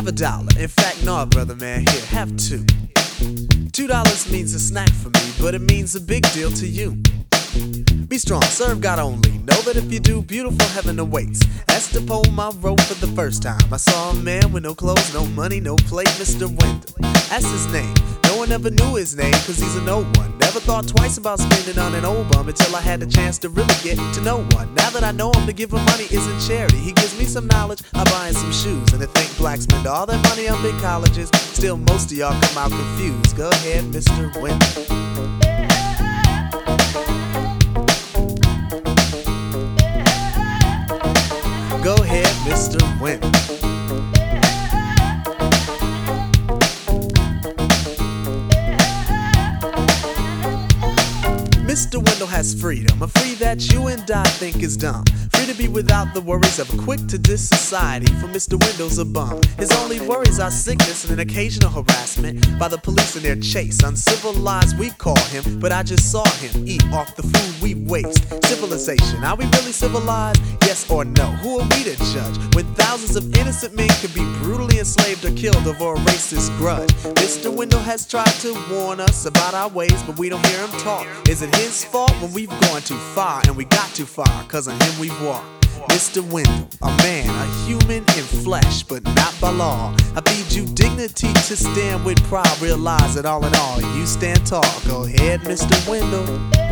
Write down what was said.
a dollar. In fact, no, brother man, here, have two. $2 means a snack for me, but it means a big deal to you. Be strong, serve God only. Know that if you do, beautiful heaven awaits. Esther pulled my rope for the first time. I saw a man with no clothes, no money, no plate, Mr. Wendell. That's his name. No one ever knew his name, cause he's an old one. Never thought twice about spending on an old bum until I had the chance to really get to know one. Now that I know him, to give him money isn't charity. He gives me some knowledge, I buy him some shoes. And to think blacks spend all their money on big colleges, still most of y'all come out confused. Go ahead, Mr. Wendell. Go ahead, Mr. Wendell. Mr. Wendell has freedom, a free that you and I think is dumb. Free to be without the worries of a quick-to-diss society, for Mr. Wendell's a bum. His only worries are sickness and an occasional harassment by the police in their chase. Uncivilized we call him, but I just saw him eat off the food we waste. Civilization, are we really civilized? Yes or no? Who are we to judge when thousands of innocent men could be brutally enslaved or killed over a racist grudge? Mr. Wendell has tried to warn us about our ways, but we don't hear him talk. Is it his fault when we've gone too far, and we got too far, cause on him we've walked? Mr. Wendell, a man, a human in flesh, but not by law. I feed you dignity to stand with pride. Realize that all in all, you stand tall. Go ahead, Mr. Wendell.